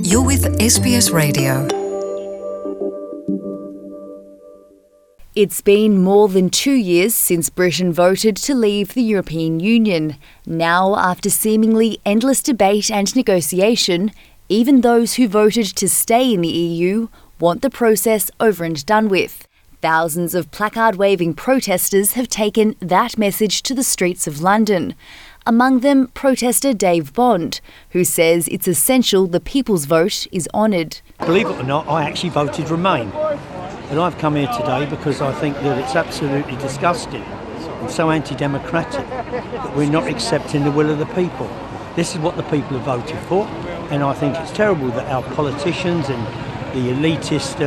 You're with SBS Radio. It's been more than 2 years since Britain voted to leave the European Union. Now, after seemingly endless debate and negotiation, even those who voted to stay in the EU want the process over and done with. Thousands of placard-waving protesters have taken that message to the streets of London. Among them, protester Dave Bond, who says it's essential the people's vote is honoured. Believe it or not, I actually voted Remain. And I've come here today because I think that it's absolutely disgusting and so anti-democratic that we're not accepting the will of the people. This is what the people have voted for, and I think it's terrible that our politicians and the elitist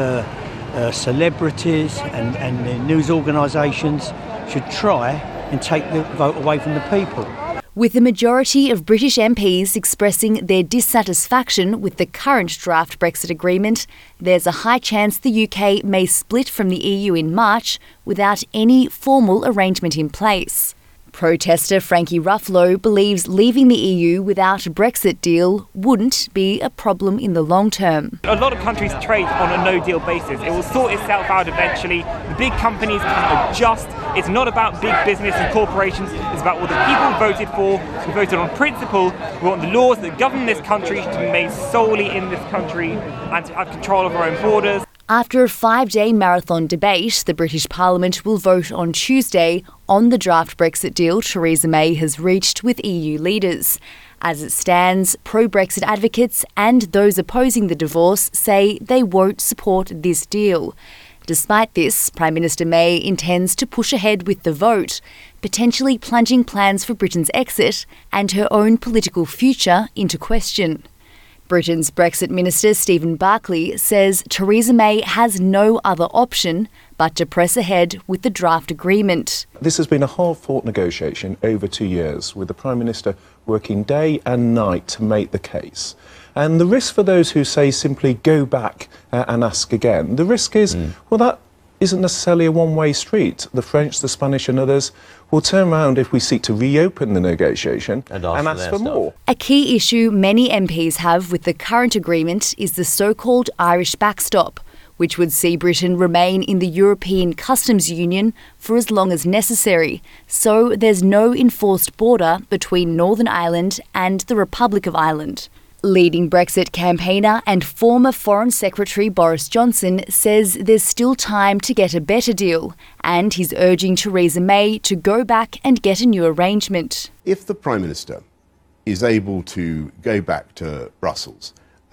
celebrities and the news organisations should try and take the vote away from the people. With the majority of British MPs expressing their dissatisfaction with the current draft Brexit agreement, there's a high chance the UK may split from the EU in March without any formal arrangement in place. Protester Frankie Ruffalo believes leaving the EU without a Brexit deal wouldn't be a problem in the long term. A lot of countries trade on a no-deal basis. It will sort itself out eventually. The big companies can adjust. It's not about big business and corporations. It's about what the people voted for. We voted on principle. We want the laws that govern this country to be made solely in this country and to have control of our own borders. After a 5-day marathon debate, the British Parliament will vote on Tuesday on the draft Brexit deal Theresa May has reached with EU leaders. As it stands, pro-Brexit advocates and those opposing the divorce say they won't support this deal. Despite this, Prime Minister May intends to push ahead with the vote, potentially plunging plans for Britain's exit and her own political future into question. Britain's Brexit Minister Stephen Barclay says Theresa May has no other option but to press ahead with the draft agreement. This has been a hard-fought negotiation over 2 years, with the Prime Minister working day and night to make the case. And the risk for those who say simply go back and ask again, the risk is, well, that isn't necessarily a one-way street. The French, the Spanish and others will turn around if we seek to reopen the negotiation and ask for more. A key issue many MPs have with the current agreement is the so-called Irish backstop, which would see Britain remain in the European Customs Union for as long as necessary. So there's no enforced border between Northern Ireland and the Republic of Ireland. Leading Brexit campaigner and former Foreign Secretary Boris Johnson says there's still time to get a better deal, and he's urging Theresa May to go back and get a new arrangement. If the Prime Minister is able to go back to Brussels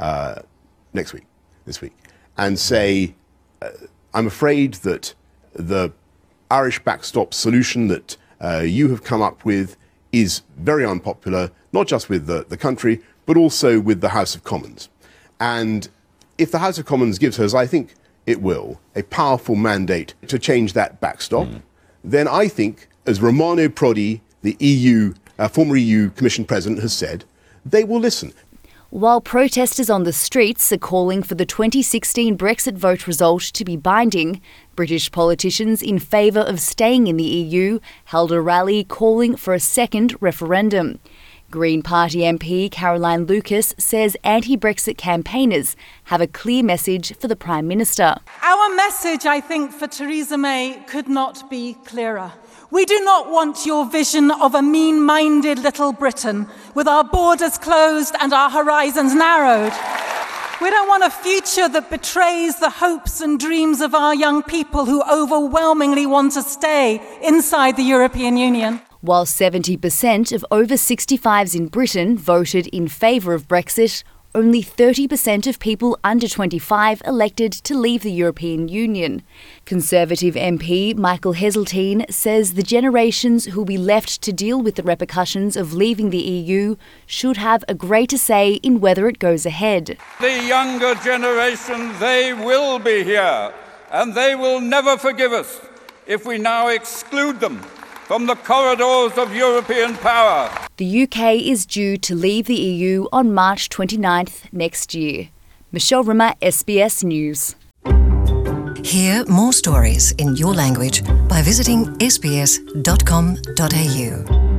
this week, and say, I'm afraid that the Irish backstop solution that you have come up with is very unpopular, not just with the country, but also with the House of Commons. And if the House of Commons gives her, as I think it will, a powerful mandate to change that backstop, then I think, as Romano Prodi, the former EU Commission President, has said, they will listen. While protesters on the streets are calling for the 2016 Brexit vote result to be binding, British politicians in favour of staying in the EU held a rally calling for a second referendum. Green Party MP Caroline Lucas says anti-Brexit campaigners have a clear message for the Prime Minister. Our message, I think, for Theresa May could not be clearer. We do not want your vision of a mean-minded little Britain with our borders closed and our horizons narrowed. We don't want a future that betrays the hopes and dreams of our young people who overwhelmingly want to stay inside the European Union. While 70% of over 65s in Britain voted in favour of Brexit, only 30% of people under 25 elected to leave the European Union. Conservative MP Michael Heseltine says the generations who will be left to deal with the repercussions of leaving the EU should have a greater say in whether it goes ahead. The younger generation, they will be here, and they will never forgive us if we now exclude them from the corridors of European power. The UK is due to leave the EU on March 29th next year. Michelle Rimmer, SBS News. Hear more stories in your language by visiting sbs.com.au.